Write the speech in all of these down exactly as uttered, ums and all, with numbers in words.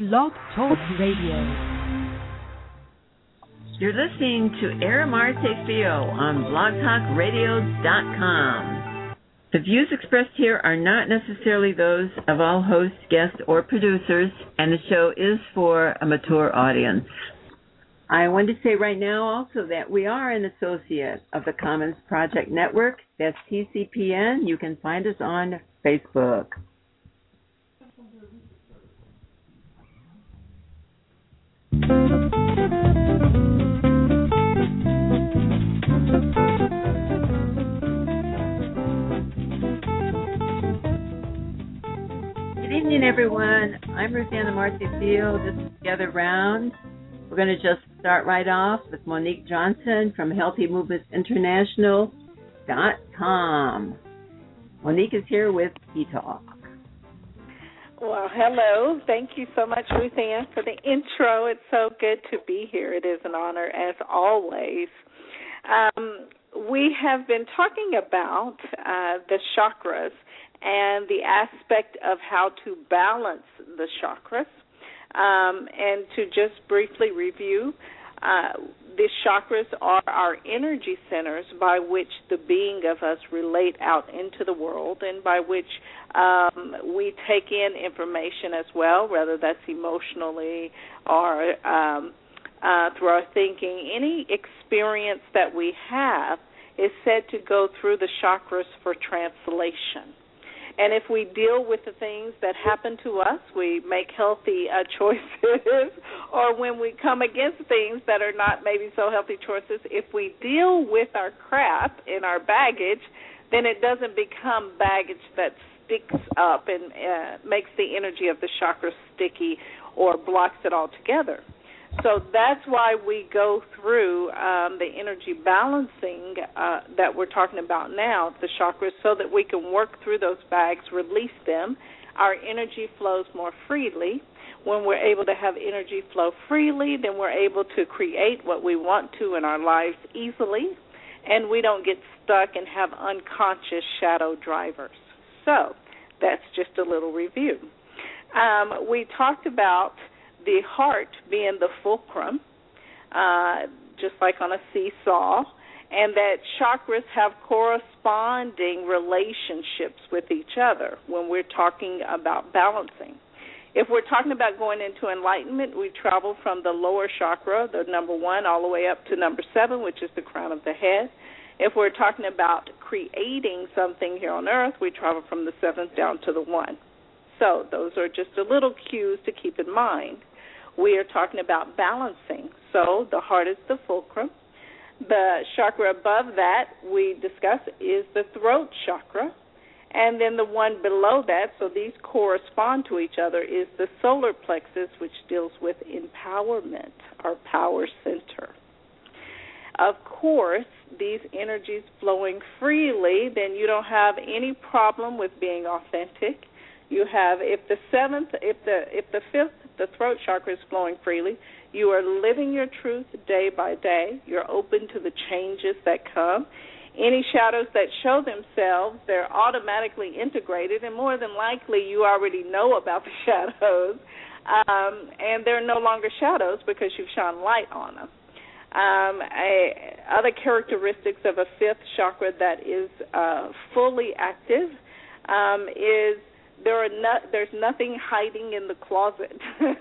Blog Talk Radio. You're listening to Aramarte Fio on blog talk radio dot com. The views expressed here are not necessarily those of all hosts, guests, or producers, and the show is for a mature audience. I want to say right now also that we are an associate of the Commons Project Network. That's T C P N. You can find us on Facebook. Good evening, everyone. I'm Rosanna Martefio. This is the other round. We're going to just start right off with Monique Johnson from Healthy Movements International dot com. Monique is here with E-Talk. Well, hello. Thank you so much, Ruthann, for the intro. It's so good to be here. It is an honor, as always. Um, we have been talking about uh, the chakras and the aspect of how to balance the chakras. Um, and to just briefly review, uh, the chakras are our energy centers by which the being of us relate out into the world and by which um, we take in information as well, whether that's emotionally or um, uh, through our thinking. Any experience that we have is said to go through the chakras for translation. And if we deal with the things that happen to us, we make healthy uh, choices, or when we come against things that are not maybe so healthy choices, if we deal with our crap and our baggage, then it doesn't become baggage that sticks up and uh, makes the energy of the chakra sticky or blocks it altogether. So that's why we go through um, the energy balancing uh, that we're talking about now, the chakras, so that we can work through those bags, release them. Our energy flows more freely. When we're able to have energy flow freely, then we're able to create what we want to in our lives easily, and we don't get stuck and have unconscious shadow drivers. So that's just a little review. Um, we talked about the heart being the fulcrum, uh, just like on a seesaw, and that chakras have corresponding relationships with each other when we're talking about balancing. If we're talking about going into enlightenment, we travel from the lower chakra, the number one, all the way up to number seven, which is the crown of the head. If we're talking about creating something here on earth, we travel from the seventh down to the one. So those are just a little cues to keep in mind. We are talking about balancing. So the heart is the fulcrum. The chakra above that we discuss is the throat chakra. And then the one below that, so these correspond to each other, is the solar plexus, which deals with empowerment, our power center. Of course, these energies flowing freely, then you don't have any problem with being authentic. You have, if the seventh, if the if the fifth, the throat chakra is flowing freely, you are living your truth day by day. You're open to the changes that come. Any shadows that show themselves, they're automatically integrated, and more than likely you already know about the shadows, um, and they're no longer shadows because you've shone light on them. Um, a, other characteristics of a fifth chakra that is uh, fully active um, is There are no, there's nothing hiding in the closet.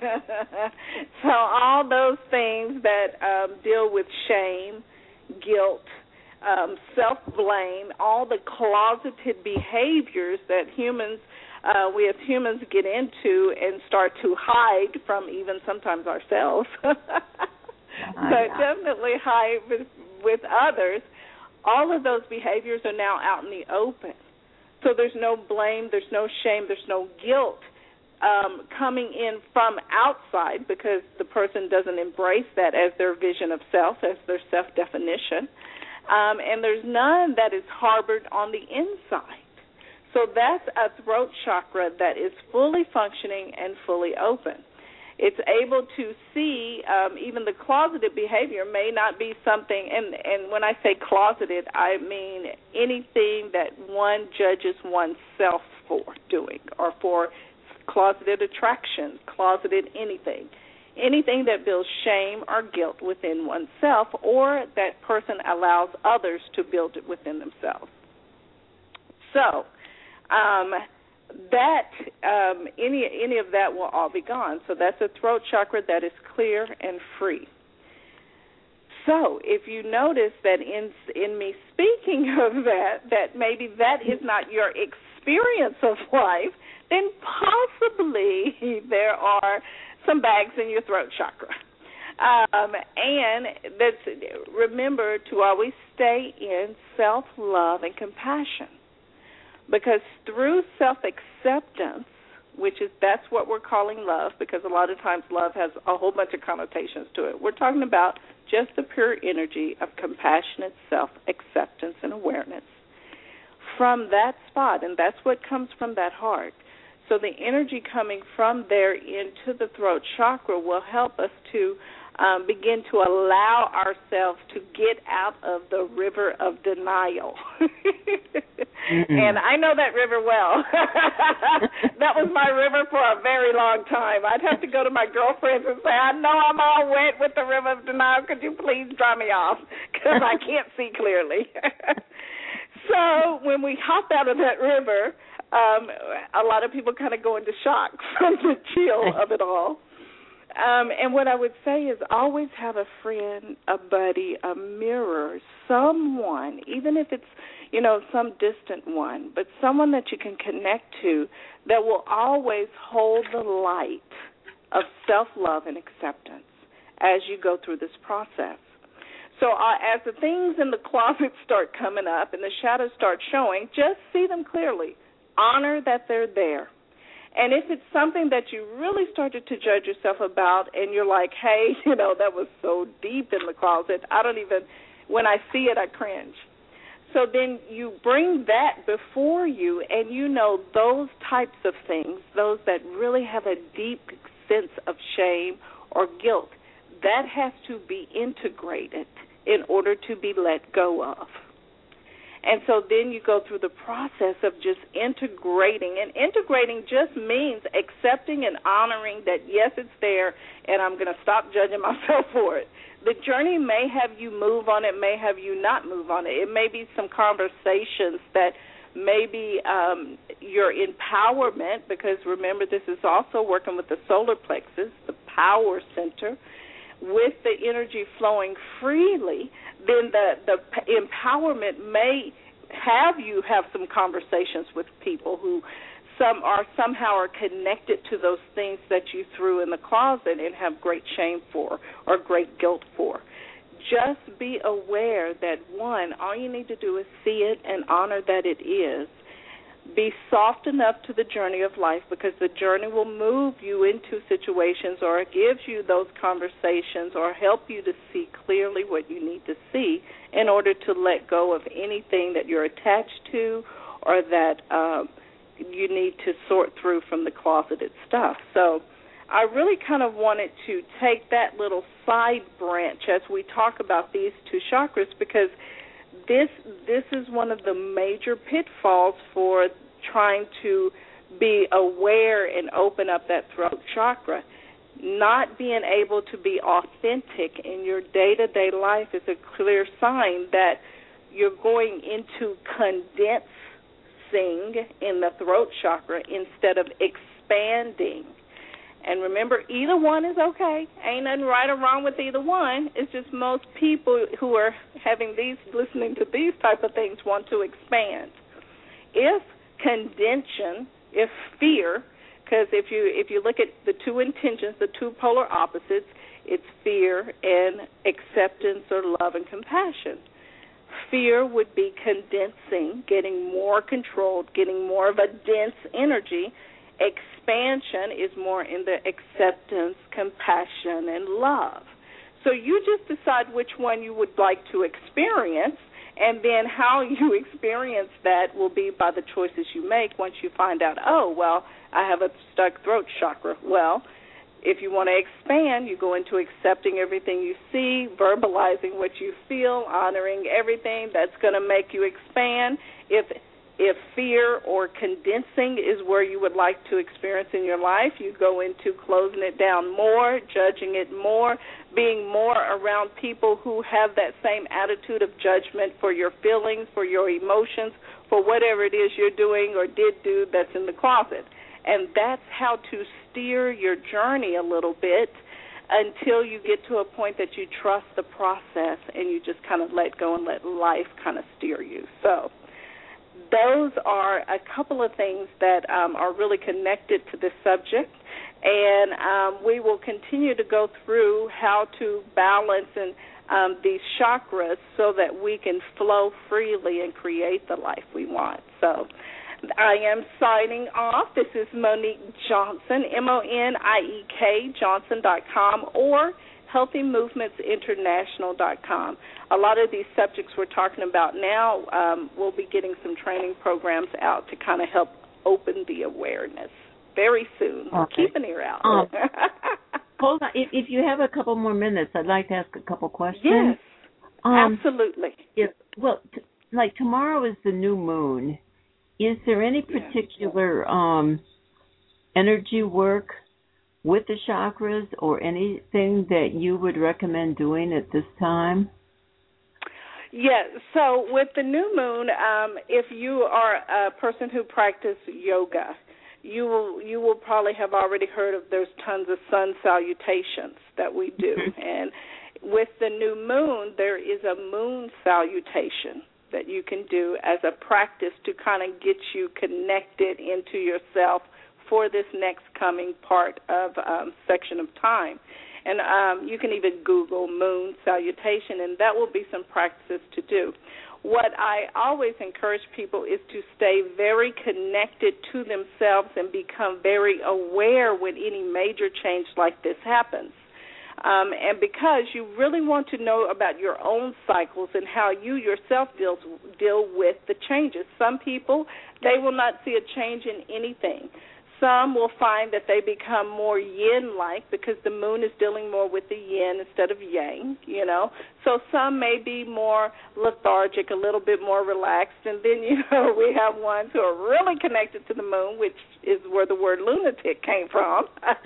So all those things that um, deal with shame, guilt, um, self-blame, all the closeted behaviors that humans, uh, we as humans get into and start to hide from even sometimes ourselves, but definitely hide with, with others, all of those behaviors are now out in the open. So there's no blame, there's no shame, there's no guilt um, coming in from outside because the person doesn't embrace that as their vision of self, as their self-definition. Um, and there's none that is harbored on the inside. So that's a throat chakra that is fully functioning and fully open. It's able to see um, even the closeted behavior may not be something, and, and when I say closeted, I mean anything that one judges oneself for doing or for closeted attraction, closeted anything. Anything that builds shame or guilt within oneself, or that person allows others to build it within themselves. So um, that um, any any of that will all be gone. So that's a throat chakra that is clear and free. So if you notice that in in me speaking of that, that maybe that is not your experience of life, then possibly there are some bags in your throat chakra. Um, and that's, remember to always stay in self-love and compassion, because through self-acceptance, which is, that's what we're calling love, because a lot of times love has a whole bunch of connotations to it. We're talking about just the pure energy of compassionate self-acceptance and awareness. From that spot, and that's what comes from that heart. So the energy coming from there into the throat chakra will help us to um, begin to allow ourselves to get out of the river of denial. Mm-hmm. And I know that river well. That was my river for a very long time. I'd have to go to my girlfriends and say, I know I'm all wet with the river of denial. Could you please dry me off? Because I can't see clearly. So when we hop out of that river, Um, a lot of people kind of go into shock from the chill of it all. Um, and what I would say is always have a friend, a buddy, a mirror, someone, even if it's, you know, some distant one, but someone that you can connect to that will always hold the light of self-love and acceptance as you go through this process. So uh, as the things in the closet start coming up and the shadows start showing, just see them clearly. Honor that they're there. And if it's something that you really started to judge yourself about and you're like, hey, you know, that was so deep in the closet, I don't even, when I see it, I cringe. So then you bring that before you, and you know those types of things, those that really have a deep sense of shame or guilt, that has to be integrated in order to be let go of. And so then you go through the process of just integrating. And integrating just means accepting and honoring that, yes, it's there, and I'm going to stop judging myself for it. The journey may have you move on it, may have you not move on it. It may be some conversations that maybe um, your empowerment, because remember this is also working with the solar plexus, the power center, with the energy flowing freely, then the, the empowerment may have you have some conversations with people who some are somehow are connected to those things that you threw in the closet and have great shame for or great guilt for. Just be aware that, one, all you need to do is see it and honor that it is. Be soft enough to the journey of life, because the journey will move you into situations, or it gives you those conversations, or help you to see clearly what you need to see in order to let go of anything that you're attached to or that um, you need to sort through from the closeted stuff. So I really kind of wanted to take that little side branch as we talk about these two chakras, because This this is one of the major pitfalls for trying to be aware and open up that throat chakra. Not being able to be authentic in your day-to-day life is a clear sign that you're going into condensing in the throat chakra instead of expanding. And remember, either one is okay. Ain't nothing right or wrong with either one. It's just most people who are having these, listening to these type of things, want to expand. If condension, if fear, because if you if you look at the two intentions, the two polar opposites, it's fear and acceptance or love and compassion. Fear would be condensing, getting more controlled, getting more of a dense energy. Expansion is more in the acceptance, compassion, and love. So you just decide which one you would like to experience, and then how you experience that will be by the choices you make once you find out, oh, well, I have a stuck throat chakra. Well, if you want to expand, you go into accepting everything you see, verbalizing what you feel, honoring everything. That's going to make you expand. If if fear or condensing is where you would like to experience in your life, you go into closing it down more, judging it more, being more around people who have that same attitude of judgment for your feelings, for your emotions, for whatever it is you're doing or did do that's in the closet. And that's how to steer your journey a little bit until you get to a point that you trust the process and you just kind of let go and let life kind of steer you. So those are a couple of things that um, are really connected to this subject, and um, we will continue to go through how to balance and um, these chakras so that we can flow freely and create the life we want. So I am signing off. This is Monique Johnson, M O N I E K, Johnson dot com, or healthy movements international dot com. A lot of these subjects we're talking about now, um, we'll be getting some training programs out to kind of help open the awareness very soon. Okay. Keep an ear out. Um, hold on. If, if you have a couple more minutes, I'd like to ask a couple questions. Yes, um, absolutely. If, well, t- like tomorrow is the new moon. Is there any particular um, energy work with the chakras or anything that you would recommend doing at this time? Yeah, so with the new moon, um, if you are a person who practices yoga, you will you will probably have already heard of there's tons of sun salutations that we do. And with the new moon, there is a moon salutation that you can do as a practice to kind of get you connected into yourself for this next coming part of um, section of time. And um, you can even Google moon salutation, and that will be some practices to do. What I always encourage people is to stay very connected to themselves and become very aware when any major change like this happens. Um, and because you really want to know about your own cycles and how you yourself deals, deal with the changes. Some people, they will not see a change in anything. Some will find that they become more yin-like because the moon is dealing more with the yin instead of yang, you know. So some may be more lethargic, a little bit more relaxed. And then, you know, we have ones who are really connected to the moon, which is where the word lunatic came from.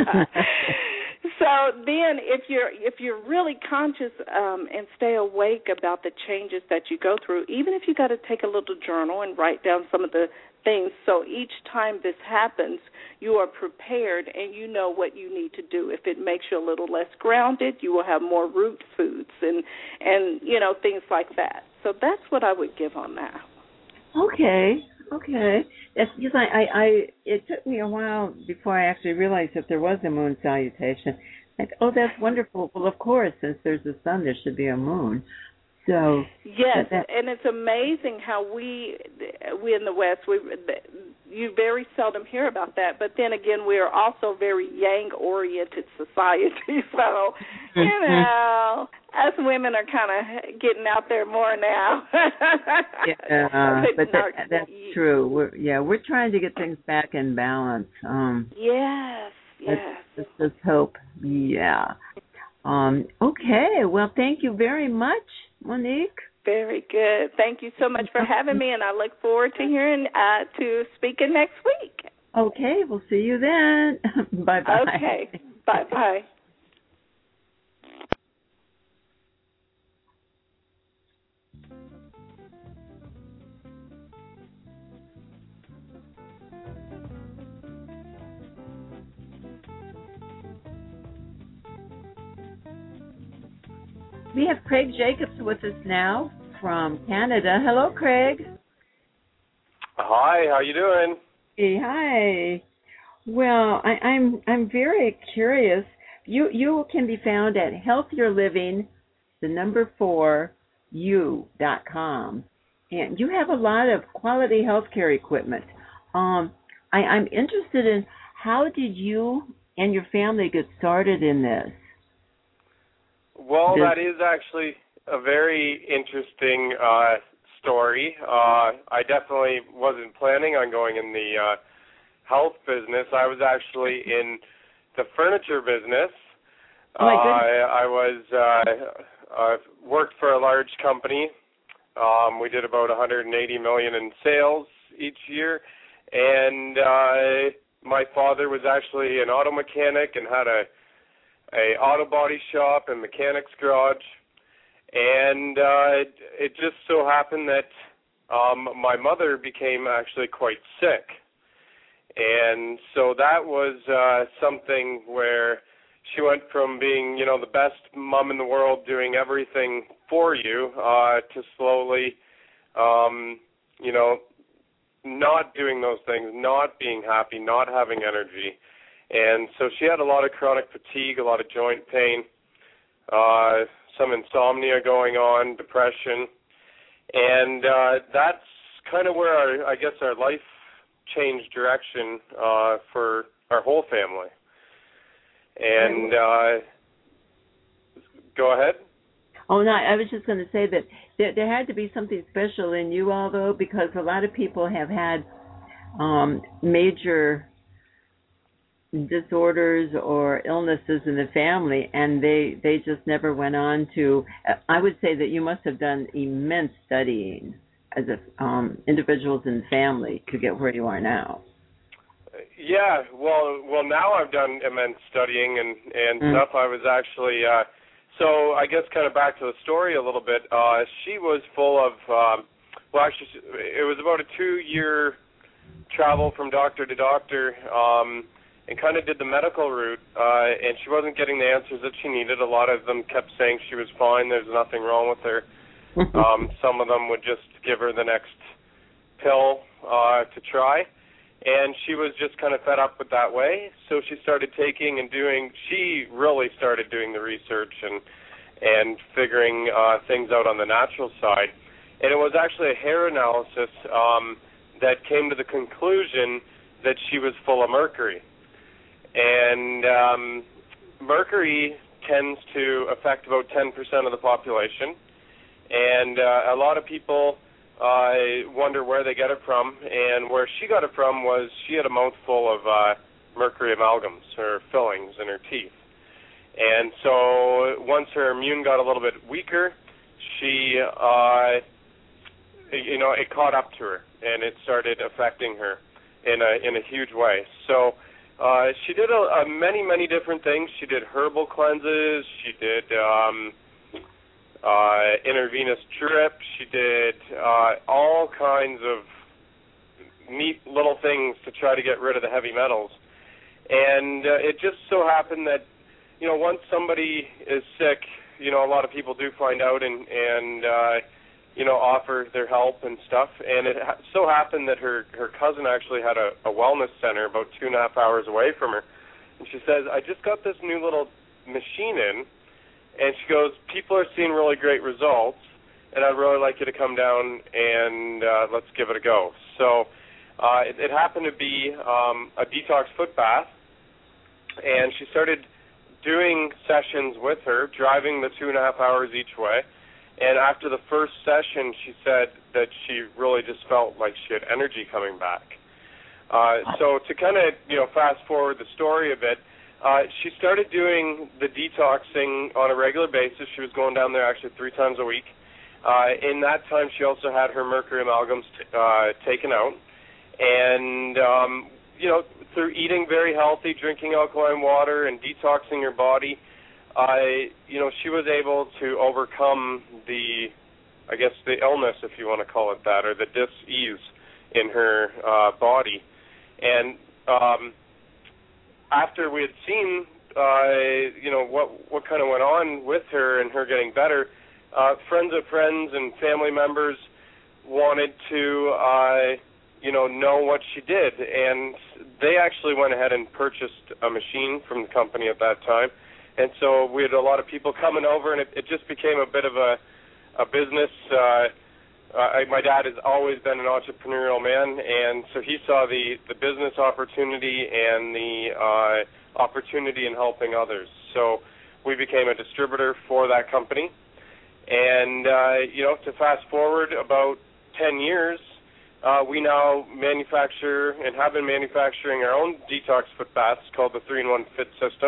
So then if you're if you're really conscious um, and stay awake about the changes that you go through, even if you got to take a little journal and write down some of the things, so each time this happens, you are prepared and you know what you need to do. If it makes you a little less grounded, you will have more root foods and, and you know, things like that. So that's what I would give on that. Okay, okay. That's because I, I, I, it took me a while before I actually realized that there was a moon salutation. Like, oh, that's wonderful. Well, of course, since there's a sun, there should be a moon. So yes, that, and it's amazing how we we in the West we you very seldom hear about that. But then again, we are also very yang-oriented society, so you know, us women are kind of getting out there more now. yeah, but that, that's true. We're, yeah, we're trying to get things back in balance. Um, yes, yes. Let's just hope. Yeah. Um, okay. Well, thank you very much, Monique. Very good. Thank you so much for having me, and I look forward to hearing uh, to speaking next week. Okay. We'll see you then. Bye-bye. Okay. Bye-bye. We have Craig Jacobs with us now from Canada. Hello, Craig. Hi, how you doing? Hey, hi. Well, I, I'm I'm very curious. You you can be found at healthier living, the number four, you dot com, and you have a lot of quality healthcare equipment. Um, I, I'm interested in how did you and your family get started in this? Well, that is actually a very interesting uh, story. Uh, I definitely wasn't planning on going in the uh, health business. I was actually in the furniture business. Oh, my uh, goodness. I, I was uh, uh, worked for a large company. Um, we did about one hundred eighty million dollars in sales each year. And uh, my father was actually an auto mechanic and had a, a auto body shop and mechanic's garage. And uh, it, it just so happened that um, my mother became actually quite sick. And so that was uh, something where she went from being, you know, the best mom in the world doing everything for you uh, to slowly, um, you know, not doing those things, not being happy, not having energy. And so she had a lot of chronic fatigue, a lot of joint pain, uh, some insomnia going on, depression. And uh, that's kind of where, our, I guess, our life changed direction uh, for our whole family. And uh, go ahead. Oh, no, I was just going to say that there, there had to be something special in you all, though, because a lot of people have had um, major disorders or illnesses in the family, and they, they just never went on to, I would say that you must have done immense studying as a, um, individuals in the family to get where you are now. Yeah, well, well, now I've done immense studying and, and mm. stuff. I was actually, uh, so I guess kind of back to the story a little bit. Uh, she was full of, um, well, actually, it was about a two-year travel from doctor to doctor, um, and kind of did the medical route, uh, and she wasn't getting the answers that she needed. A lot of them kept saying she was fine, there's nothing wrong with her. um, some of them would just give her the next pill uh, to try. And she was just kind of fed up with that way, so she started taking and doing, she really started doing the research and and figuring uh, things out on the natural side. And it was actually a hair analysis um, that came to the conclusion that she was full of mercury. And um, mercury tends to affect about ten percent of the population, and uh, a lot of people I uh, wonder where they get it from, and where she got it from was she had a mouthful of uh, mercury amalgams, or fillings, in her teeth. And so once her immune got a little bit weaker, she, uh, you know, it caught up to her, and it started affecting her in a in a huge way. So uh, she did a, a many, many different things. She did herbal cleanses. She did Um, Uh, intravenous drip. She did uh, all kinds of neat little things to try to get rid of the heavy metals. And uh, it just so happened that, you know, once somebody is sick, you know, a lot of people do find out and, and uh, you know, offer their help and stuff. And it ha- so happened that her, her cousin actually had a, a wellness center about two and a half hours away from her. And she says, I just got this new little machine in, and she goes, people are seeing really great results, and I'd really like you to come down and uh, let's give it a go. So uh, it, it happened to be um, a detox foot bath, and she started doing sessions with her, driving the two and a half hours each way. And after the first session, she said that she really just felt like she had energy coming back. Uh, so to kind of, you know, fast forward the story a bit, Uh, she started doing the detoxing on a regular basis. She was going down there actually three times a week. Uh, in that time, she also had her mercury amalgams t- uh, taken out. And, um, you know, through eating very healthy, drinking alkaline water, and detoxing her body, uh, you know, she was able to overcome the, I guess, the illness, if you want to call it that, or the dis-ease in her uh, body. And um after we had seen, uh, you know, what what kind of went on with her and her getting better, uh, friends of friends and family members wanted to, uh, you know, know what she did. And they actually went ahead and purchased a machine from the company at that time. And so we had a lot of people coming over, and it, it just became a bit of a, a business. Uh, Uh, my dad has always been an entrepreneurial man, and so he saw the, the business opportunity and the uh, opportunity in helping others. So we became a distributor for that company. And, uh, you know, to fast forward about ten years, uh, we now manufacture and have been manufacturing our own detox foot baths called the three in one Fit System,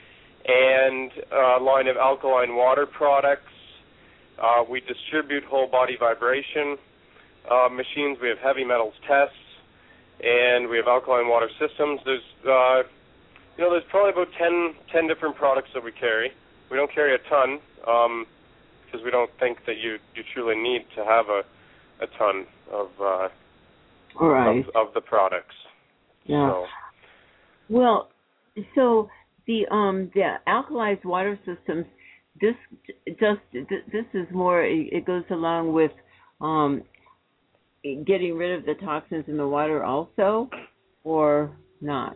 and a line of alkaline water products. Uh, we distribute whole body vibration. uh, machines. We have heavy metals tests, and we have alkaline water systems. There's, uh, you know, there's probably about ten, ten different products that we carry. We don't carry a ton because um, we don't think that you, you truly need to have a, a ton of, uh, right. of of the products. Yeah. So. Well, so the um the alkalized water systems, this just this is more. It goes along with um getting rid of the toxins in the water also, or not?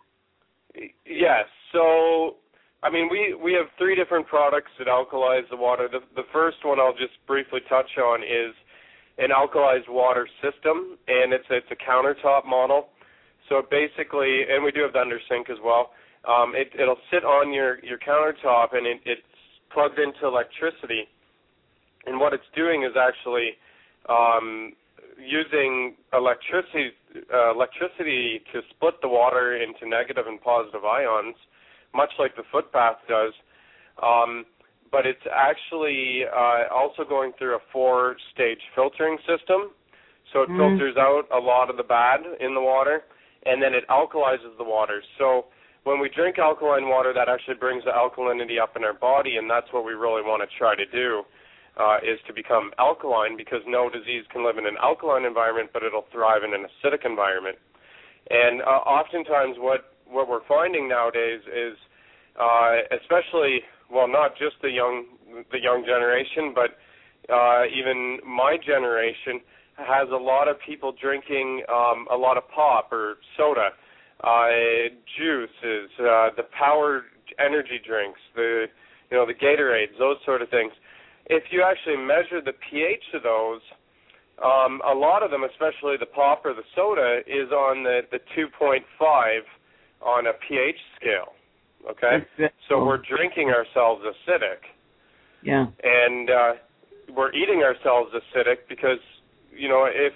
Yes. So, I mean, we, we have three different products that alkalize the water. The, the first one I'll just briefly touch on is an alkalized water system, and it's it's a countertop model. So basically, and we do have the under sink as well. Um, it, it'll sit on your, your countertop, and it, it's plugged into electricity. And what it's doing is actually um, using electricity uh, electricity to split the water into negative and positive ions, much like the foot bath does. Um, but it's actually uh, also going through a four-stage filtering system. So it mm. filters out a lot of the bad in the water, and then it alkalizes the water. So when we drink alkaline water, that actually brings the alkalinity up in our body, and that's what we really want to try to do, uh, is to become alkaline, because no disease can live in an alkaline environment, but it'll thrive in an acidic environment. And uh, oftentimes what, what we're finding nowadays is, uh, especially, well, not just the young the young generation, but uh, even my generation has a lot of people drinking um, a lot of pop or soda, uh, juices, uh, the power energy drinks, the you know the Gatorades, those sort of things. If you actually measure the pH of those, um, a lot of them, especially the pop or the soda, is on the, the two point five on a pH scale. Okay, so we're drinking ourselves acidic. Yeah, and uh, we're eating ourselves acidic because, you know, if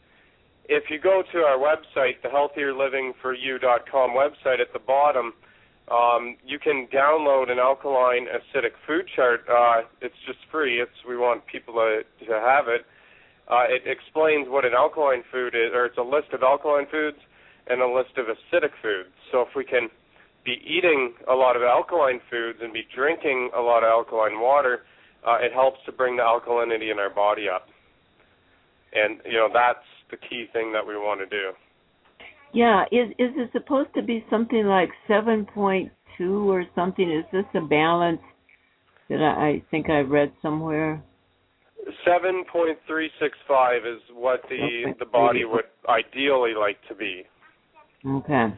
if you go to our website, the healthier living for you dot com website, at the bottom, um, you can download an alkaline acidic food chart. Uh, it's just free. It's we want people to to have it. Uh, it explains what an alkaline food is, or it's a list of alkaline foods and a list of acidic foods. So if we can be eating a lot of alkaline foods and be drinking a lot of alkaline water, uh, it helps to bring the alkalinity in our body up. And, you know, that's the key thing that we want to do. Yeah, is is it supposed to be something like seven point two or something? Is this a balance that I, I think I read somewhere? seven point three six five is what the, the body would ideally like to be. Okay.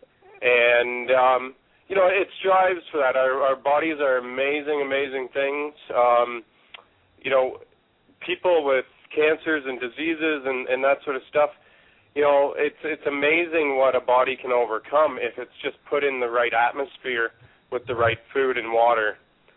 And, um, you know, it strives for that. Our, our bodies are amazing, amazing things. Um, you know, people with cancers and diseases and, and that sort of stuff, you know, it's it's amazing what a body can overcome if it's just put in the right atmosphere with the right food and water.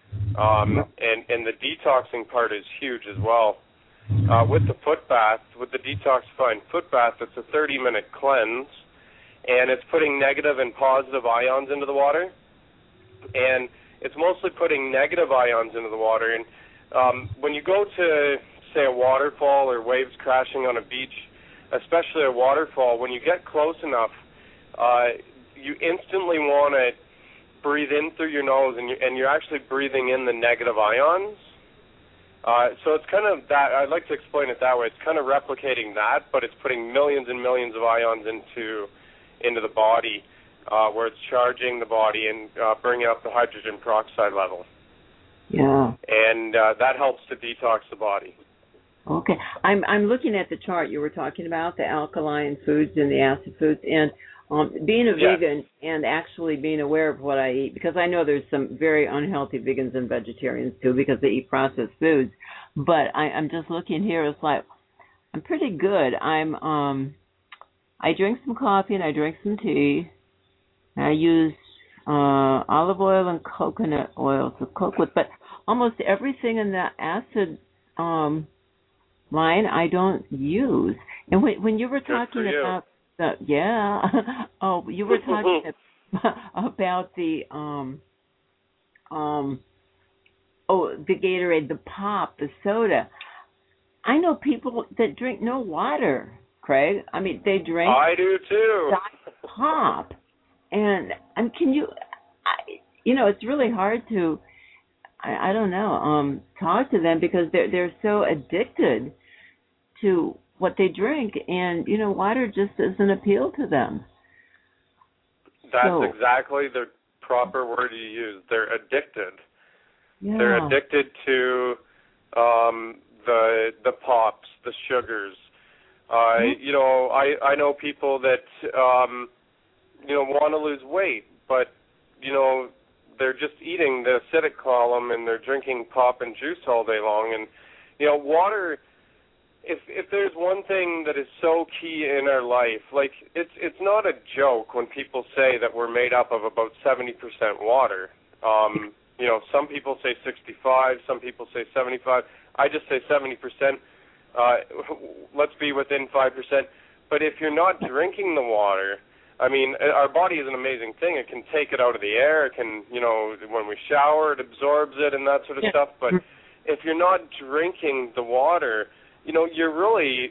Um, and, and the detoxing part is huge as well. Uh, with the foot bath, with the detoxifying foot bath, it's a thirty-minute cleanse. And it's putting negative and positive ions into the water. And it's mostly putting negative ions into the water. And um, when you go to, say, a waterfall or waves crashing on a beach, especially a waterfall, when you get close enough, uh, you instantly want to breathe in through your nose, and, you, and you're actually breathing in the negative ions. Uh, so it's kind of that, I'd like to explain it that way. It's kind of replicating that, but it's putting millions and millions of ions into into the body, uh, where it's charging the body and uh, bringing up the hydrogen peroxide level. Yeah. And uh, that helps to detox the body. Okay. I'm I'm looking at the chart you were talking about, the alkaline foods and the acid foods, and um, being a yeah. vegan and actually being aware of what I eat, because I know there's some very unhealthy vegans and vegetarians too because they eat processed foods. But I, I'm just looking here, it's like I'm pretty good. I'm um I drink some coffee and I drink some tea. I use uh, olive oil and coconut oil to cook with, but almost everything in the acid um, line I don't use. And when, when you were talking you. about the yeah, oh, you were talking about the um um oh the Gatorade, the pop, the soda. I know people that drink no water, Craig. I mean, they drink. I do too. Pop, and and can you, I, you know, it's really hard to, I, I don't know, um, talk to them because they're they're so addicted to what they drink, and you know, water just doesn't appeal to them. That's so, exactly the proper word you use. They're addicted. Yeah. They're addicted to um, the the pops, the sugars. Uh, mm-hmm. You know, I I know people that um, you know want to lose weight, but you know they're just eating the acidic column and they're drinking pop and juice all day long. And you know, water. If if there's one thing that is so key in our life, like it's it's not a joke when people say that we're made up of about seventy percent water. Um, you know, some people say sixty-five, some people say seventy-five. I just say seventy percent. Uh, let's be within five percent. But if you're not drinking the water, I mean, our body is an amazing thing. It can take it out of the air. It can, you know, when we shower, it absorbs it and that sort of yeah. stuff. But if you're not drinking the water, you know, you're really,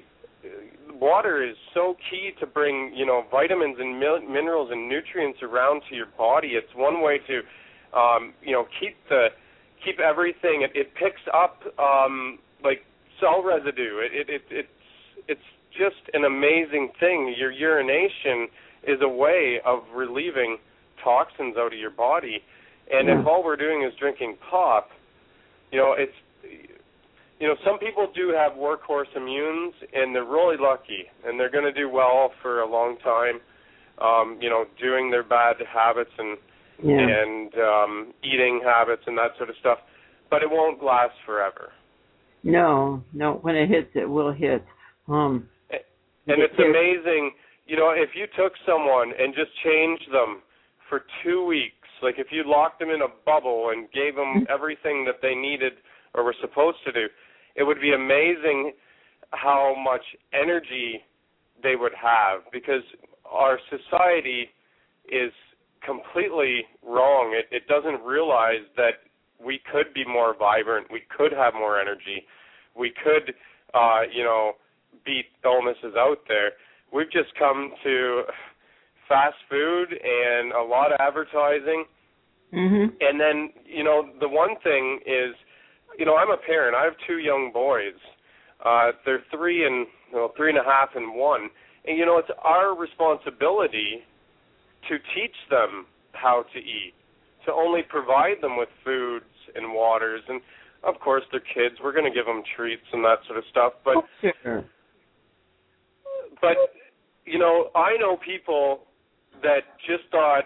water is so key to bring, you know, vitamins and mi- minerals and nutrients around to your body. It's one way to, um, you know, keep the, keep everything. It, it picks up, um, like, cell residue. It, it, it, it's, it's just an amazing thing. Your urination is a way of relieving toxins out of your body. And yeah. if all we're doing is drinking pop, you know, it's, you know, some people do have workhorse immunes, and they're really lucky, and they're going to do well for a long time, um, you know, doing their bad habits and yeah. and um, eating habits and that sort of stuff, but it won't last forever. No, no, when it hits, it will hit. Um, and it's amazing, you know, if you took someone and just changed them for two weeks, like if you locked them in a bubble and gave them everything that they needed or were supposed to do, it would be amazing how much energy they would have, because our society is completely wrong. It, it doesn't realize that we could be more vibrant, we could have more energy, we could, uh, you know, beat illnesses out there. We've just come to fast food and a lot of advertising. Mm-hmm. And then, you know, the one thing is, you know, I'm a parent. I have two young boys. Uh, they're three and well, three and a half and one. And, you know, it's our responsibility to teach them how to eat, to only provide them with foods and waters. And, of course, they're kids. We're going to give them treats and that sort of stuff. But, oh, sure. but, you know, I know people that just thought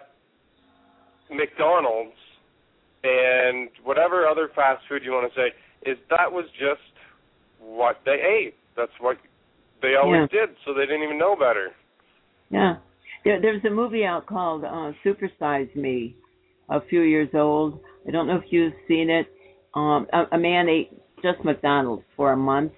McDonald's and whatever other fast food you want to say, is that was just what they ate. That's what they always yeah. did, so they didn't even know better. Yeah. There, there's a movie out called uh, Super Size Me, a few years old. I don't know if you've seen it. Um, a, a man ate just McDonald's for a month.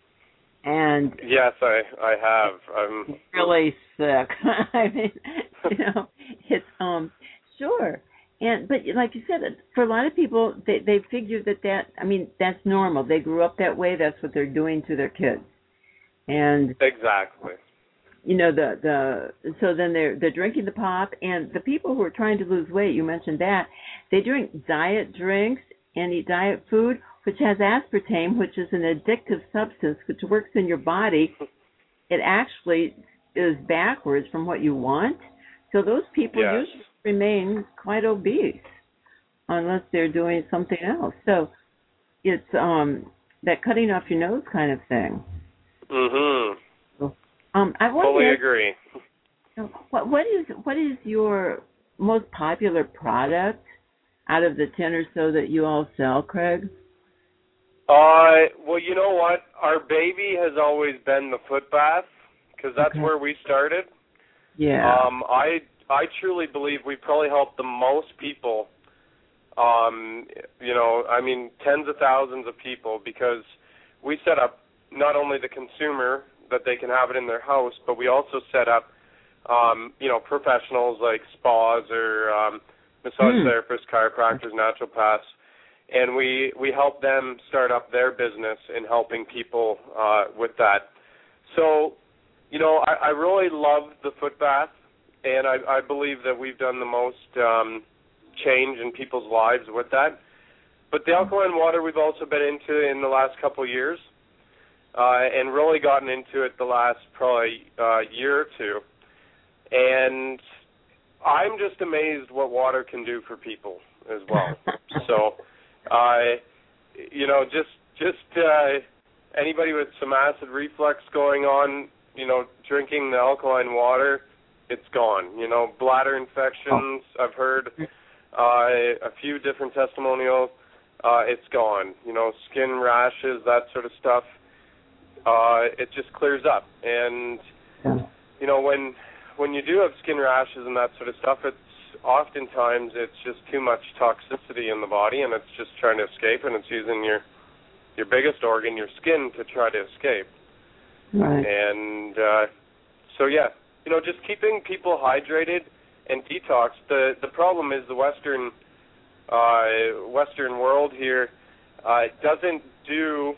And yes, I I have. I'm really sick. I mean, you know, it's um sure. And but like you said, for a lot of people, they they figure that that I mean that's normal. They grew up that way. That's what they're doing to their kids. And exactly. You know the the so then they're they're drinking the pop, and the people who are trying to lose weight, you mentioned that, they drink diet drinks and eat diet food, which has aspartame, which is an addictive substance which works in your body. It actually is backwards from what you want. So those people yes. usually remain quite obese unless they're doing something else. So it's um that cutting off your nose kind of thing. Mhm. So, um, I fully wonder, agree. What what is what is your most popular product out of the ten or so that you all sell, Craig? Uh, well, you know what? Our baby has always been the foot bath because that's okay. where we started. Yeah. Um, I I truly believe we probably helped the most people. Um, you know, I mean, tens of thousands of people, because we set up not only the consumer that they can have it in their house, but we also set up, um, you know, professionals like spas or um, massage mm. therapists, chiropractors, naturopaths, and we we help them start up their business in helping people uh, with that. So, you know, I, I really love the foot bath, and I, I believe that we've done the most um, change in people's lives with that. But the alkaline water we've also been into in the last couple of years, uh, and really gotten into it the last probably uh, year or two. And I'm just amazed what water can do for people as well. So, uh, you know, just just uh, anybody with some acid reflux going on, you know, drinking the alkaline water, it's gone. You know, bladder infections, I've heard uh, a few different testimonials, uh, it's gone. You know, skin rashes, that sort of stuff, uh, it just clears up. And, you know, when when you do have skin rashes and that sort of stuff, it's oftentimes it's just too much toxicity in the body, and it's just trying to escape, and it's using your your biggest organ, your skin, to try to escape. Right. And uh, so, yeah, you know, just keeping people hydrated and detox. The the problem is the Western uh, Western world here uh, doesn't do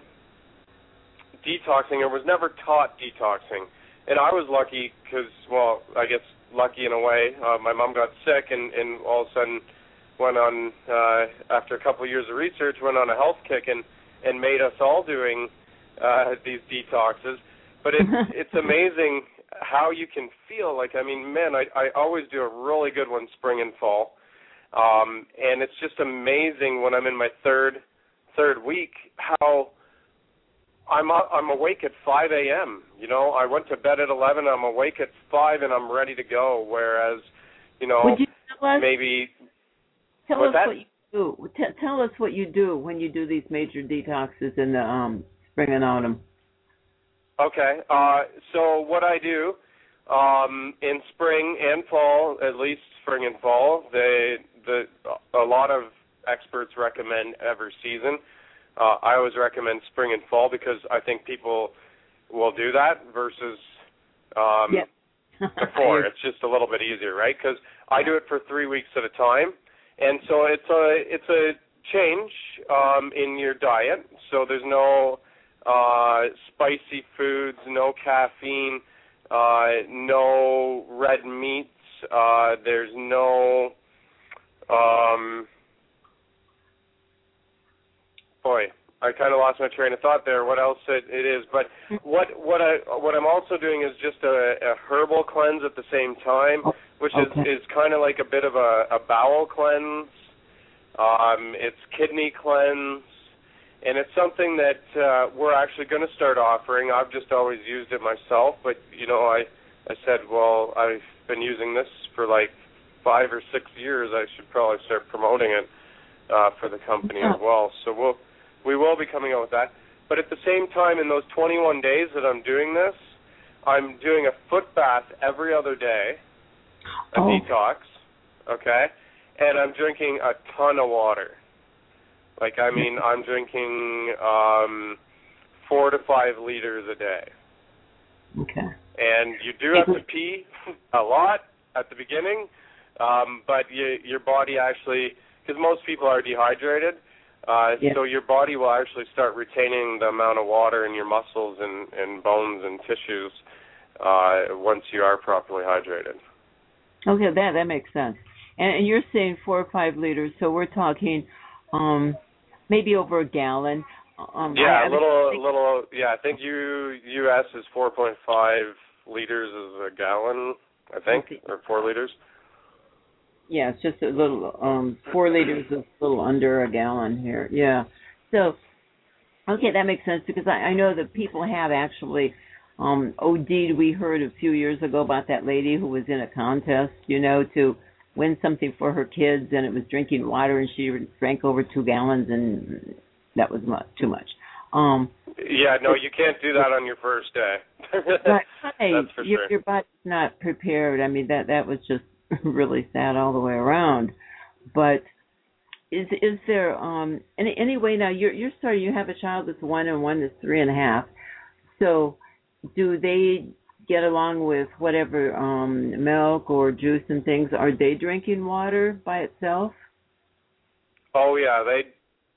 detoxing, or was never taught detoxing. And I was lucky because, well, I guess lucky in a way. Uh, my mom got sick, and, and all of a sudden went on, uh, after a couple of years of research, went on a health kick and, and made us all doing uh, these detoxes. But it's, it's amazing how you can feel. Like, I mean, man, I, I always do a really good one spring and fall. Um, and it's just amazing when I'm in my third third week how I'm I'm awake at five a.m. You know, I went to bed at eleven. I'm awake at five, and I'm ready to go. Whereas, you know, Would you tell us, maybe tell us that? what you do. T- tell us what you do when you do these major detoxes in the um, spring and autumn. Okay. Uh, so what I do um, in spring and fall, at least spring and fall, they the a lot of experts recommend every season. Uh, I always recommend spring and fall because I think people will do that versus um, yeah. before. It's just a little bit easier, right? Because I do it for three weeks at a time, and so it's a it's a change um, in your diet. So there's no uh, spicy foods, no caffeine, uh, no red meats. Uh, there's no um, Boy, I kind of lost my train of thought there. What else it, it is? But what what I what I'm also doing is just a, a herbal cleanse at the same time, which okay. is, is kind of like a bit of a, a bowel cleanse. Um, it's kidney cleanse, and it's something that uh, we're actually going to start offering. I've just always used it myself, but you know, I I said, well, I've been using this for like five or six years. I should probably start promoting it uh, for the company as well. So we'll. We will be coming out with that. But at the same time, in those twenty-one days that I'm doing this, I'm doing a foot bath every other day, a oh. detox, okay? And I'm drinking a ton of water. Like, I mean, I'm drinking um, four to five liters a day. Okay. And you do have to pee a lot at the beginning, um, but you, your body actually, because most people are dehydrated, Uh, yeah. so your body will actually start retaining the amount of water in your muscles and, and bones and tissues uh, once you are properly hydrated. Okay, that that makes sense. And, and you're saying four or five liters, so we're talking um, maybe over a gallon. Um, yeah, I, I a little, think, little. Yeah, I think U U S is four point five liters is a gallon. I think, or four liters. Yeah, it's just a little, um, four liters is a little under a gallon here. Yeah. So, okay, that makes sense because I, I know that people have actually um, O D'd. We heard a few years ago about that lady who was in a contest, you know, to win something for her kids, and it was drinking water, and she drank over two gallons, and that was much, too much. Um, yeah, no, you can't do that on your first day. But, hey, That's for your, sure. your body's not prepared. I mean, that that was just really sad all the way around. But is is there um any any way now you're you're sorry you have a child that's one and one that's three and a half. So do they get along with whatever um milk or juice and things? Are they drinking water by itself? Oh yeah, they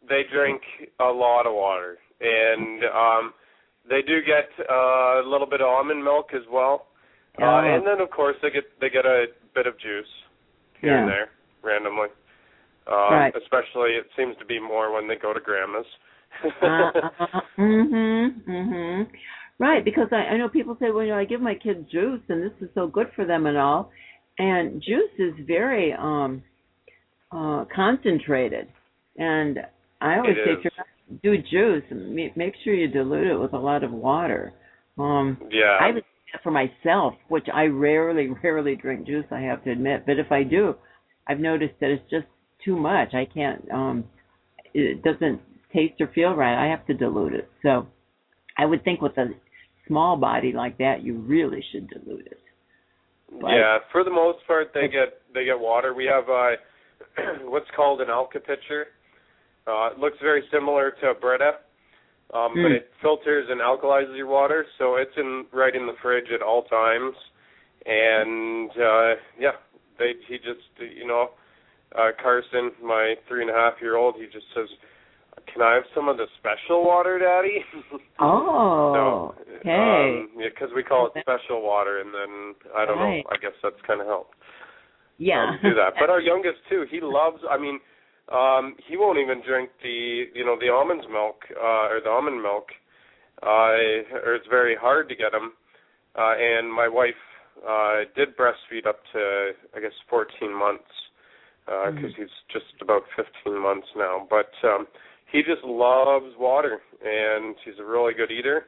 they drink a lot of water, and um, they do get uh, a little bit of almond milk as well, Oh. uh, and then of course they get they get a bit of juice here Yeah. and there randomly. Um, Right. Especially, it seems to be more when they go to grandma's. uh, uh, mhm, mhm. Right, because I, I know people say, well, you know, I give my kids juice, and this is so good for them and all, and juice is very um, uh, concentrated, and I always It say, is. if you're going to do juice, ma- make sure you dilute it with a lot of water. Um, Yeah. I would do that for myself, which I rarely, rarely drink juice, I have to admit, but if I do, I've noticed that it's just too much. I can't, um, it doesn't taste or feel right. I have to dilute it. So I would think with a small body like that, you really should dilute it. But, yeah, for the most part, they get they get water. We have uh, what's called an Alka pitcher. Uh, it looks very similar to a Brita, um, Mm. but it filters and alkalizes your water, so it's in right in the fridge at all times. And uh, yeah, they he just you know, uh, Carson, my three and a half year old, he just says, "Can I have some of the special water, Daddy?" Oh, so, okay. Um, yeah, because we call it special water, and then I don't Right. know. I guess that's kind of helped. Yeah. Um, do that. But our youngest too, he loves. I mean, um, he won't even drink the you know the almond milk uh, or the almond milk, uh, or it's very hard to get him. Uh, and my wife uh, did breastfeed up to I guess fourteen months because uh, Mhm. he's just about fifteen months now. But um, he just loves water, and he's a really good eater.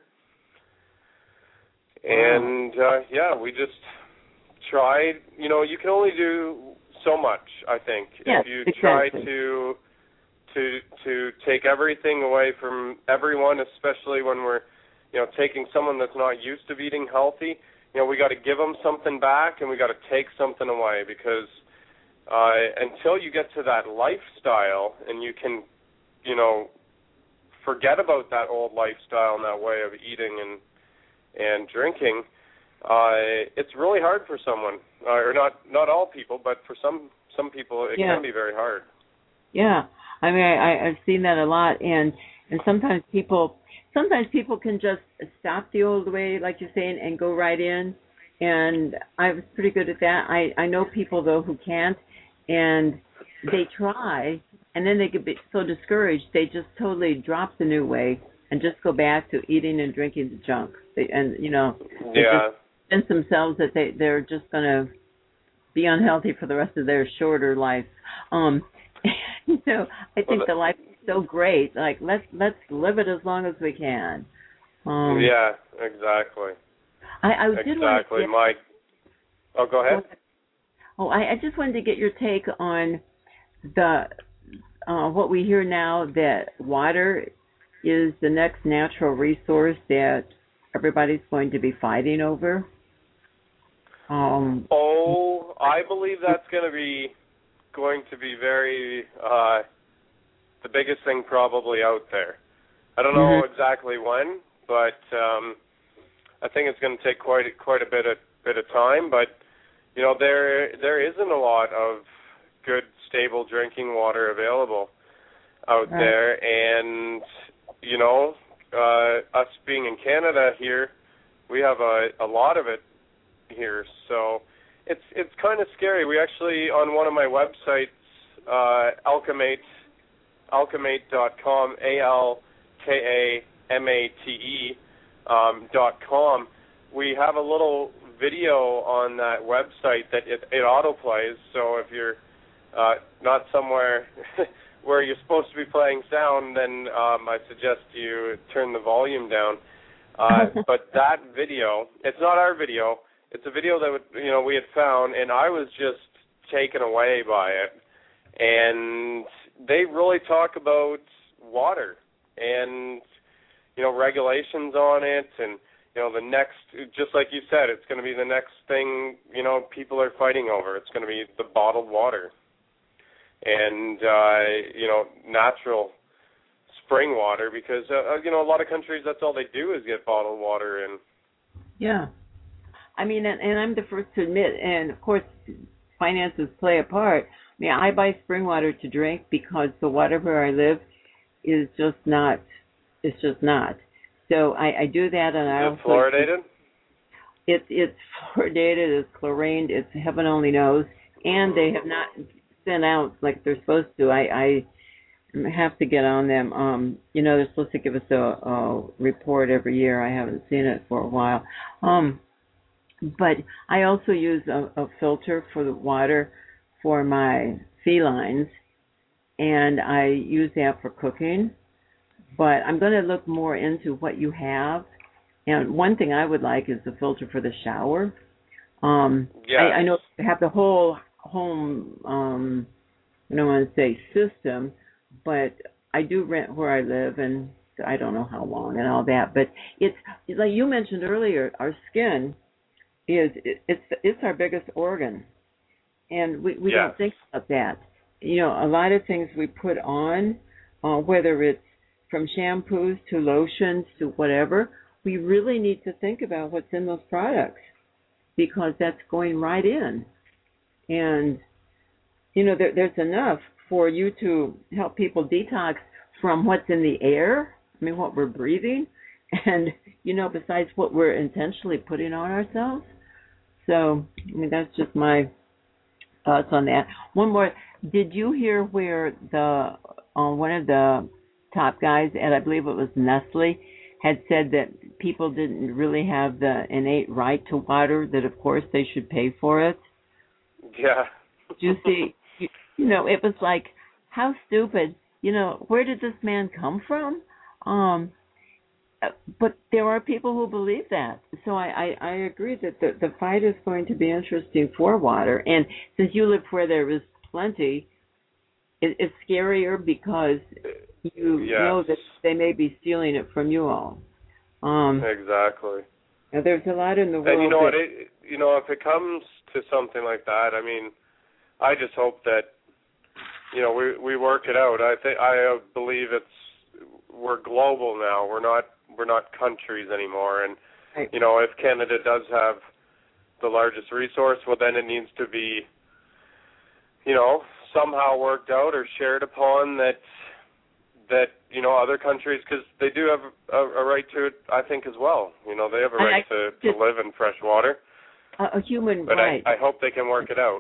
And uh, yeah, we just tried. You know, you can only do so much. I think Yes, if you exactly. try to to to take everything away from everyone, especially when we're you know taking someone that's not used to eating healthy. You know, we got to give them something back, and we got to take something away because uh, until you get to that lifestyle, and you can, you know, forget about that old lifestyle and that way of eating and and drinking, uh, it's really hard for someone, uh, or not not all people, but for some some people it Yeah. can be very hard. Yeah, I mean, I, I've seen that a lot, and and sometimes people, sometimes people can just stop the old way, like you're saying, and go right in. And I was pretty good at that. I I know people though who can't, and they try, and then they get be so discouraged they just totally drop the new way and just go back to eating and drinking the junk. They, and you know, they Yeah. just convince themselves that they they're just gonna be unhealthy for the rest of their shorter life. Um, you know, I think Well, the life is so great. Like let's let's live it as long as we can. Um, yeah, exactly. I, I did want Exactly. to. My. Oh, go ahead. Oh, I, I just wanted to get your take on the uh, what we hear now that water is the next natural resource that everybody's going to be fighting over. Um, Oh, I believe that's going to be going to be very uh, the biggest thing probably out there. I don't know Mhm. exactly when, but um, I think it's going to take quite quite a bit of bit of time. But you know, there there isn't a lot of good stable drinking water available out Right. there, and you know, uh, us being in Canada here, we have a a lot of it here, so it's it's kind of scary. We actually, on one of my websites, uh, Alkamate, alkamate dot com, A L K A M A T E um, dot com, we have a little video on that website that it, it autoplays, so if you're uh, not somewhere where you're supposed to be playing sound, then um, I suggest you turn the volume down. Uh, but that video, it's not our video, it's a video that you know we had found, and I was just taken away by it. And they really talk about water and you know regulations on it, and you know the next, just like you said, it's going to be the next thing you know people are fighting over. It's going to be the bottled water, and uh, you know natural spring water, because uh, you know a lot of countries that's all they do is get bottled water in. yeah. I mean, and, and I'm the first to admit, and of course, finances play a part. I mean, I buy spring water to drink because the water where I live is just not. It's just not. So I, I do that, and I Is also it fluoridated? It's it's fluoridated, it's chlorined, it's heaven only knows, and they have not sent out like they're supposed to. I, I have to get on them. Um, you know, they're supposed to give us a, a report every year. I haven't seen it for a while. Um, but I also use a, a filter for the water for my felines, and I use that for cooking. But I'm going to look more into what you have. And one thing I would like is the filter for the shower. Um, yes. I, I know you have the whole home, um, I don't want to say system, but I do rent where I live, and I don't know how long and all that. But it's like you mentioned earlier, our skin is it's it's our biggest organ, and we we yes. don't think about that. You know, a lot of things we put on, uh, whether it's from shampoos to lotions to whatever, we really need to think about what's in those products, because that's going right in. And, you know, there, there's enough for you to help people detox from what's in the air, I mean, what we're breathing, and, you know, besides what we're intentionally putting on ourselves. So, I mean, that's just my thoughts on that. One more. Did you hear where the uh, one of the top guys, and I believe it was Nestle, had said that people didn't really have the innate right to water, that of course they should pay for it? Yeah. Did you see, you, you know, it was like, how stupid, you know, where did this man come from? Um, but there are people who believe that. So I, I, I agree that the, the fight is going to be interesting for water. And since you live where there is plenty, it, it's scarier because you yes. know that they may be stealing it from you all. Um, exactly. Now there's a lot in the world. And you know that, what? It, you know, if it comes to something like that, I mean, I just hope that, you know, we we work it out. I think I believe it's we're global now. We're not we're not countries anymore. And right. you know, if Canada does have the largest resource, well, then it needs to be, you know, somehow worked out or shared upon that. That, you know, other countries, because they do have a, a right to it, I think, as well. You know, they have a right I, I, to, to live in fresh water. A, a human but right. I, I hope they can work it out.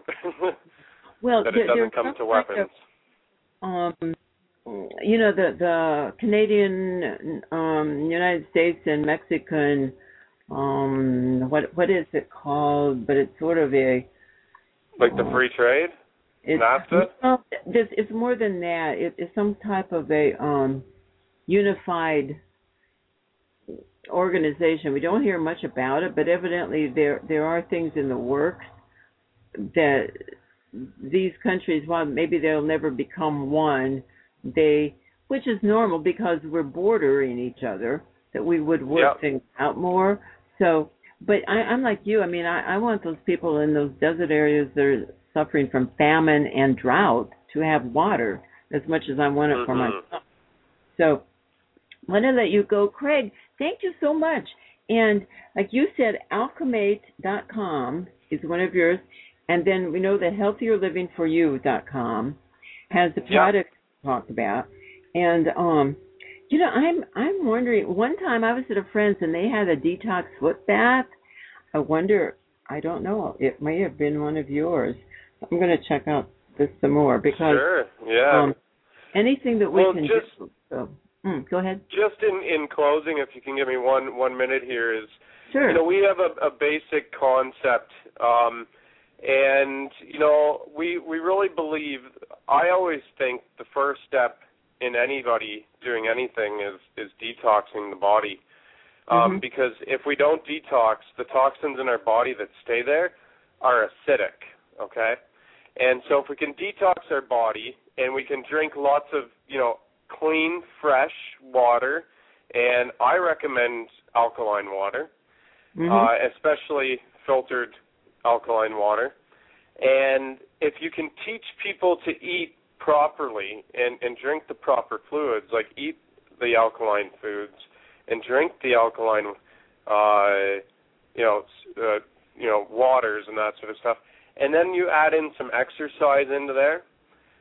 Well, that there, it doesn't come to weapons. Of, um, you know, the the Canadian, um, United States, and Mexican, um, what what is it called? But it's sort of a like uh, the free trade. It's, NAFTA? No, this, it's more than that. It, it's some type of a um, unified organization. We don't hear much about it, but evidently there there are things in the works that these countries, while maybe they'll never become one, they, which is normal because we're bordering each other, that we would work yep. things out more. So, but I, I'm like you. I mean, I, I want those people in those desert areas that are suffering from famine and drought to have water as much as I want it mm-hmm. for myself. So I want to let you go. Craig, thank you so much. And like you said, alchemate dot com is one of yours. And then we know that healthier living for you dot com has the products yep. talked about. And, um, you know, I'm I'm wondering, one time I was at a friend's and they had a detox foot bath. I wonder, I don't know, it may have been one of yours. I'm going to check out this some more because sure, yeah. um, anything that we well, can just, do. So, mm, go ahead. Just in, in closing, if you can give me one, one minute here, is, sure. you know, we have a, a basic concept, um, and, you know, we we really believe, I always think the first step in anybody doing anything is, is detoxing the body, um, mm-hmm. because if we don't detox, the toxins in our body that stay there are acidic. Okay, and so if we can detox our body and we can drink lots of, you know, clean, fresh water, and I recommend alkaline water, mm-hmm. uh, especially filtered alkaline water. And if you can teach people to eat properly and, and drink the proper fluids, like eat the alkaline foods and drink the alkaline, uh, you know, uh, you know, waters and that sort of stuff, and then you add in some exercise into there,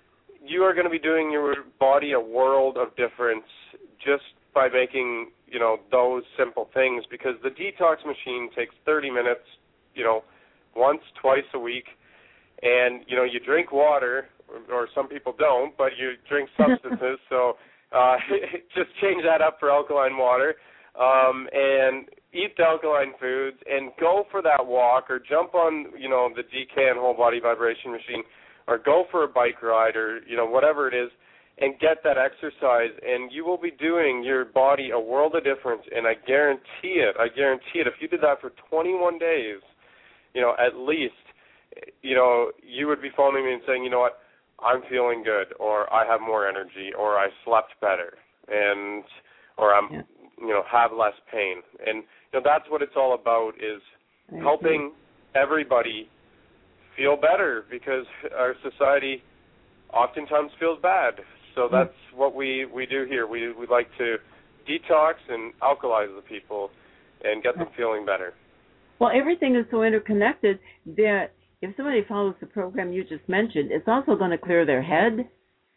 you are going to be doing your body a world of difference just by making, you know, those simple things, because the detox machine takes thirty minutes, you know, once, twice a week, and, you know, you drink water, or some people don't, but you drink substances, so uh, just change that up for alkaline water, um, and eat the alkaline foods, and go for that walk, or jump on, you know, the D K N whole body vibration machine, or go for a bike ride, or, you know, whatever it is, and get that exercise, and you will be doing your body a world of difference, and I guarantee it, I guarantee it, if you did that for twenty-one days, you know, at least, you know, you would be phoning me and saying, you know what, I'm feeling good, or I have more energy, or I slept better, and, or I'm, yeah. you know, have less pain, and, you know, that's what it's all about, is Thank helping you. everybody feel better, because our society oftentimes feels bad. So that's mm-hmm. what we, we do here. We we like to detox and alkalize the people and get them feeling better. Well, everything is so interconnected that if somebody follows the program you just mentioned, it's also going to clear their head.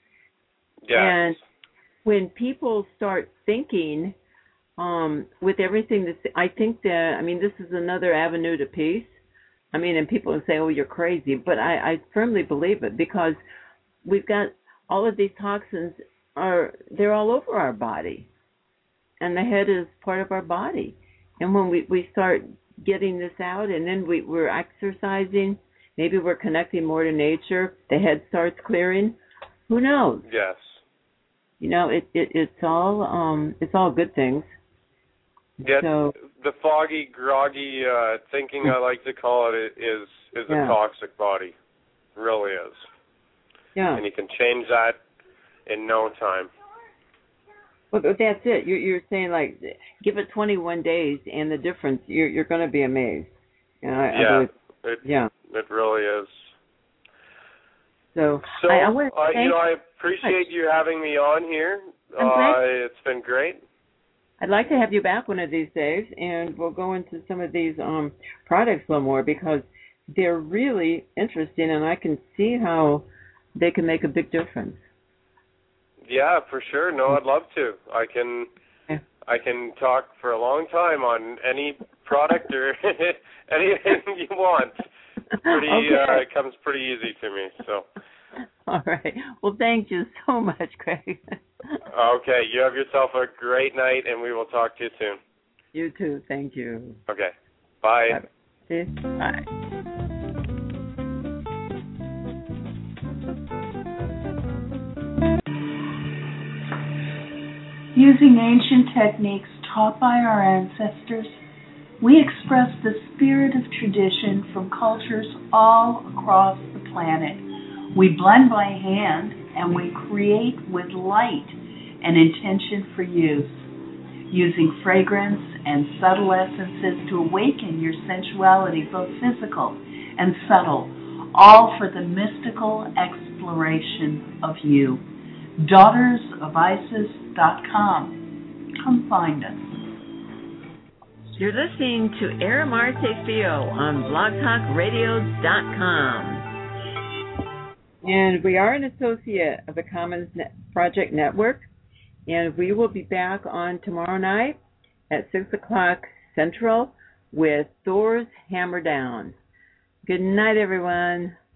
Yes. And when people start thinking um, with everything, that's, I think that, I mean, this is another avenue to peace. I mean, and people say, oh, you're crazy. But I, I firmly believe it, because we've got all of these toxins, are they're all over our body. And the head is part of our body. And when we, we start getting this out, and then we, we're exercising, maybe we're connecting more to nature, the head starts clearing, who knows? Yes. You know, it, it it's all um it's all good things. Yeah, so, the foggy, groggy uh, thinking, I like to call it, is is a yeah. toxic body. It really is. Yeah. And you can change that in no time. Well, that's it. You're, you're saying, like, give it twenty-one days, and the difference, you're you're going to be amazed. You know, I, yeah, I believe, it, yeah, it really is. So, so I, I want to uh, thank you know, I appreciate you having me on here. Uh, it's been great. I'd like to have you back one of these days, and we'll go into some of these um, products a little more, because they're really interesting, and I can see how they can make a big difference. Yeah, for sure. No, I'd love to. I can yeah. I can talk for a long time on any product or anything you want. Pretty okay. uh, it comes pretty easy to me. So. All right. Well, thank you so much, Craig. Okay. You have yourself a great night, and we will talk to you soon. You too. Thank you. Okay. Bye. Bye. Bye. Using ancient techniques taught by our ancestors, we express the spirit of tradition from cultures all across the planet. We blend by hand, and we create with light and intention for use, using fragrance and subtle essences to awaken your sensuality, both physical and subtle, all for the mystical exploration of you. daughters of isis dot com. Come find us. You're listening to Aramarte Fio on blog talk radio dot com. And we are an associate of the Commons Net Project Network, and we will be back on tomorrow night at six o'clock Central with Thor's Hammer Down. Good night, everyone.